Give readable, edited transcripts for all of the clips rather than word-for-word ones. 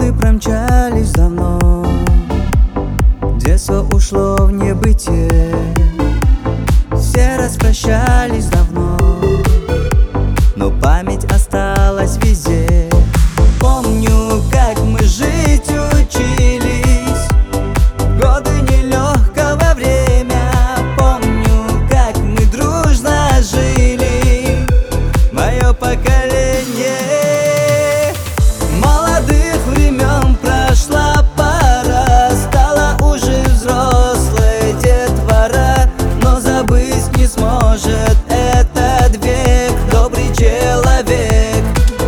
Годы промчались давно, детство ушло в небытие. Все распрощались давно, но память осталась везде. Помню, как мы жить учились, годы нелегкого время. Помню, как мы дружно жили, мое поколение. Молодых времен прошла пора, стала уже взрослой детвора, но забыть не сможет этот век добрый человек.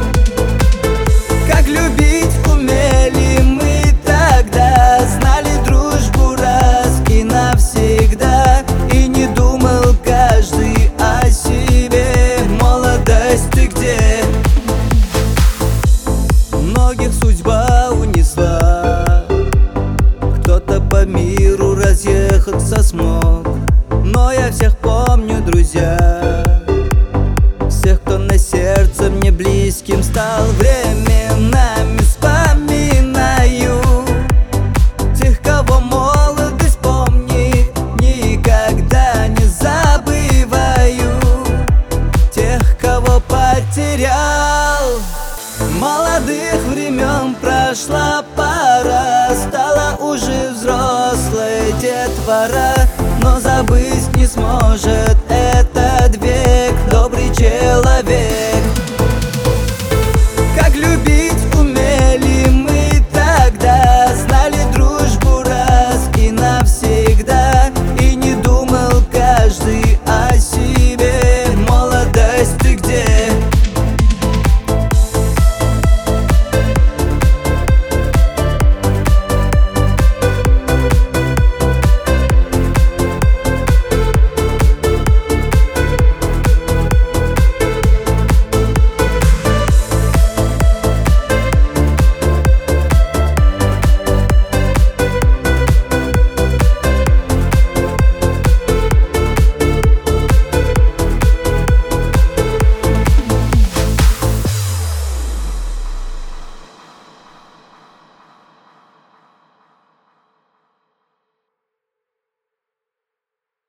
Как любить умели мы тогда, знали дружбу раз и навсегда, и не думал каждый о себе. Молодость, ты где? Многих судьба унесла, кто-то по миру разъехаться смог, но я всех помню, друзья, всех, кто на сердце мне близким стал. Временами вспоминаю тех, кого молодость помнит, никогда не забываю тех, кого потерял. Молодых времен прошла пора, стала уже взрослой детвора, но забыть не сможет этот век добрый человек.